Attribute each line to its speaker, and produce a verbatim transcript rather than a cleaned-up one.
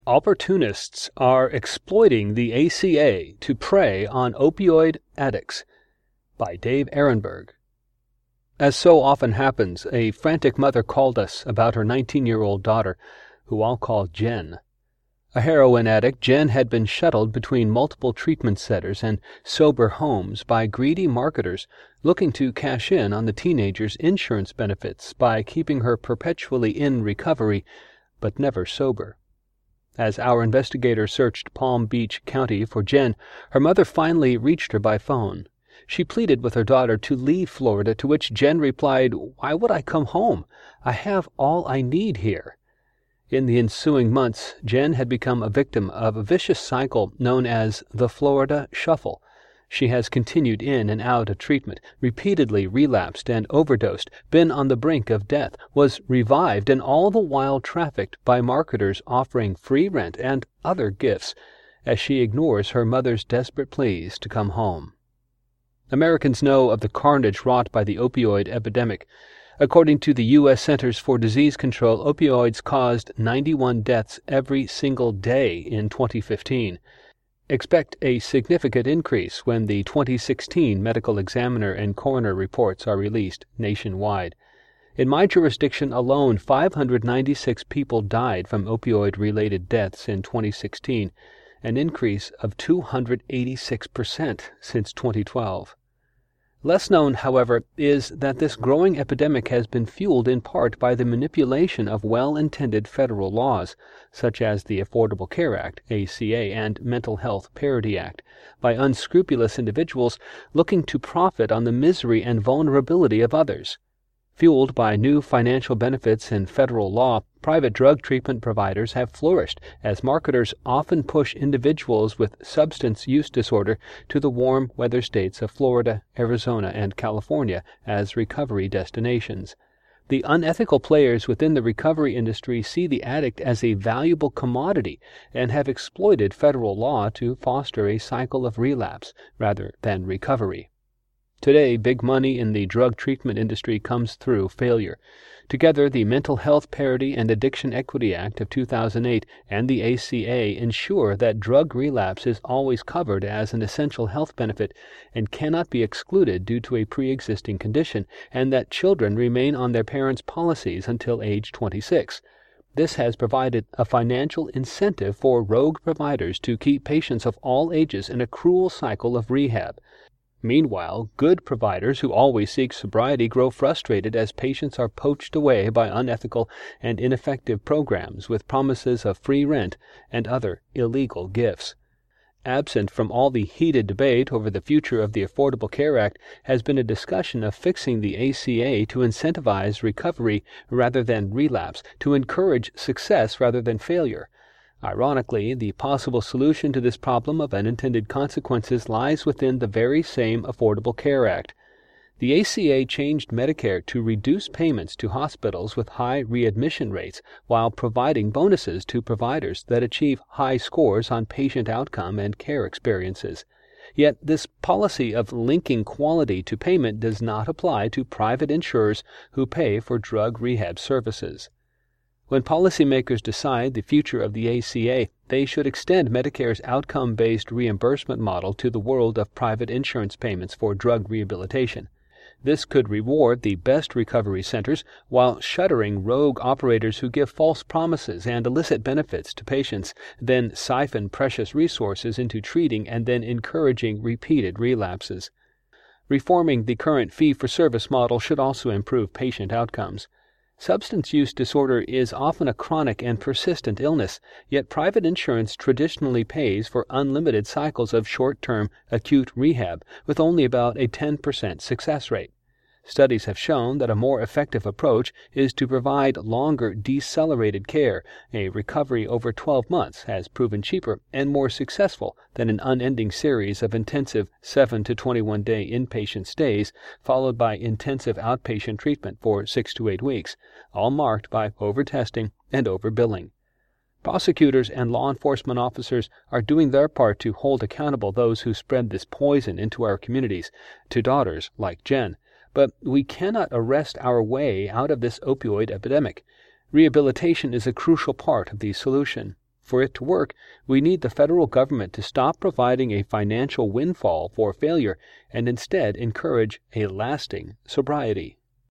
Speaker 1: Opportunists are exploiting the A C A to prey on opioid addicts, by Dave Ehrenberg. As so often happens, a frantic mother called us about her nineteen-year-old daughter, who I'll call Jen. A heroin addict, Jen had been shuttled between multiple treatment centers and sober homes by greedy marketers looking to cash in on the teenager's insurance benefits by keeping her perpetually in recovery, but never sober. As our investigator searched Palm Beach County for Jen, her mother finally reached her by phone. She pleaded with her daughter to leave Florida, to which Jen replied, "Why would I come home? I have all I need here." In the ensuing months, Jen had become a victim of a vicious cycle known as the Florida Shuffle. She has continued in and out of treatment, repeatedly relapsed and overdosed, been on the brink of death, was revived, and all the while trafficked by marketers offering free rent and other gifts, as she ignores her mother's desperate pleas to come home. Americans know of the carnage wrought by the opioid epidemic. According to the U S Centers for Disease Control, opioids caused ninety-one deaths every single day in twenty fifteen. Expect a significant increase when the twenty sixteen medical examiner and coroner reports are released nationwide. In my jurisdiction alone, five hundred ninety-six people died from opioid-related deaths in twenty sixteen, an increase of two hundred eighty-six percent since twenty twelve. Less known, however, is that this growing epidemic has been fueled in part by the manipulation of well-intended federal laws, such as the Affordable Care Act, A C A, and Mental Health Parity Act, by unscrupulous individuals looking to profit on the misery and vulnerability of others. Fueled by new financial benefits in federal law, private drug treatment providers have flourished as marketers often push individuals with substance use disorder to the warm weather states of Florida, Arizona, and California as recovery destinations. The unethical players within the recovery industry see the addict as a valuable commodity and have exploited federal law to foster a cycle of relapse rather than recovery. Today, big money in the drug treatment industry comes through failure. Together, the Mental Health Parity and Addiction Equity Act of two thousand eight and the A C A ensure that drug relapse is always covered as an essential health benefit and cannot be excluded due to a pre-existing condition, and that children remain on their parents' policies until age twenty-six. This has provided a financial incentive for rogue providers to keep patients of all ages in a cruel cycle of rehab. Meanwhile, good providers who always seek sobriety grow frustrated as patients are poached away by unethical and ineffective programs with promises of free rent and other illegal gifts. Absent from all the heated debate over the future of the Affordable Care Act has been a discussion of fixing the A C A to incentivize recovery rather than relapse, to encourage success rather than failure. Ironically, the possible solution to this problem of unintended consequences lies within the very same Affordable Care Act. The A C A changed Medicare to reduce payments to hospitals with high readmission rates while providing bonuses to providers that achieve high scores on patient outcome and care experiences. Yet this policy of linking quality to payment does not apply to private insurers who pay for drug rehab services. When policymakers decide the future of the A C A, they should extend Medicare's outcome-based reimbursement model to the world of private insurance payments for drug rehabilitation. This could reward the best recovery centers while shuttering rogue operators who give false promises and illicit benefits to patients, then siphon precious resources into treating and then encouraging repeated relapses. Reforming the current fee-for-service model should also improve patient outcomes. Substance use disorder is often a chronic and persistent illness, yet private insurance traditionally pays for unlimited cycles of short-term acute rehab with only about a ten percent success rate. Studies have shown that a more effective approach is to provide longer decelerated care. A recovery over twelve months has proven cheaper and more successful than an unending series of intensive seven to twenty-one day inpatient stays followed by intensive outpatient treatment for six to eight weeks, all marked by overtesting and overbilling. Prosecutors and law enforcement officers are doing their part to hold accountable those who spread this poison into our communities, to daughters like Jen. But we cannot arrest our way out of this opioid epidemic. Rehabilitation is a crucial part of the solution. For it to work, we need the federal government to stop providing a financial windfall for failure and instead encourage a lasting sobriety.